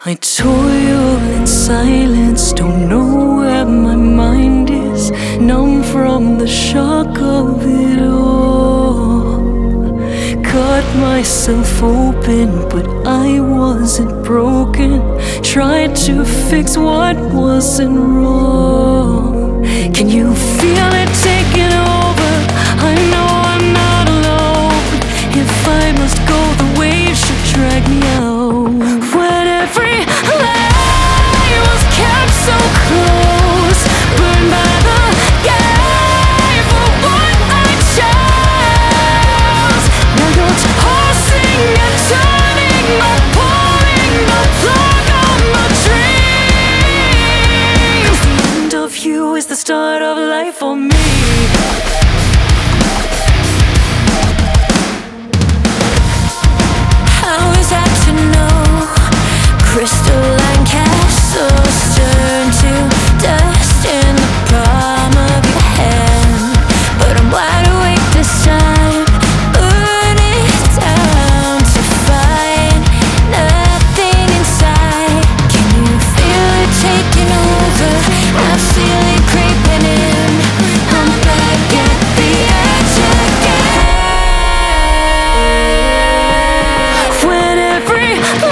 I toil in silence, don't know where my mind is, numb from the shock of it all. Cut myself open, but I wasn't broken. Tried to fix what wasn't wrong. Can you feel it taking over? I know I'm not alone. If I must go, the waves should drag me out. When every lie was kept so close, burned by the gate for what I chose. Now you're tossing and turning, not pulling the plug on my dreams. The end of you is the start of life for me. Crystalline castles turn to dust in the palm of your hand, but I'm wide awake this time, burning down to find nothing inside. Can you feel it taking over? I feel it creeping in. I'm back at the edge again. When every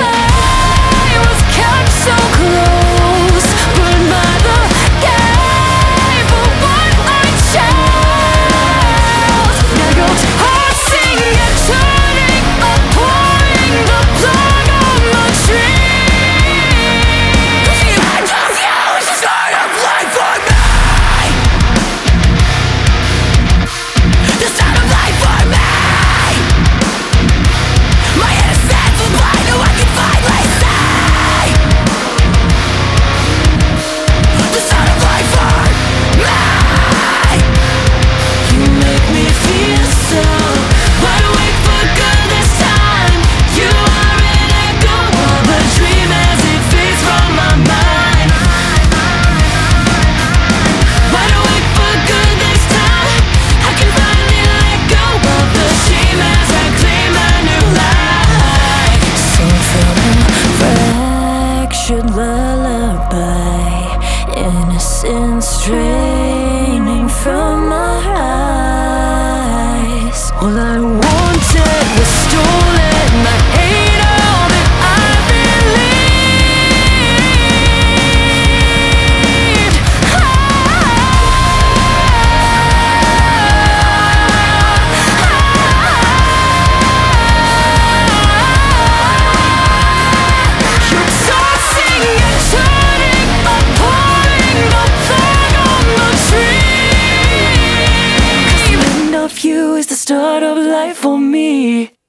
lullaby, innocence draining from our eyes. All I wanted was stolen. I hate all that I believed. You're tossing and turning, pulling the plug on the dream. 'Cause the end of you is the start of life for me.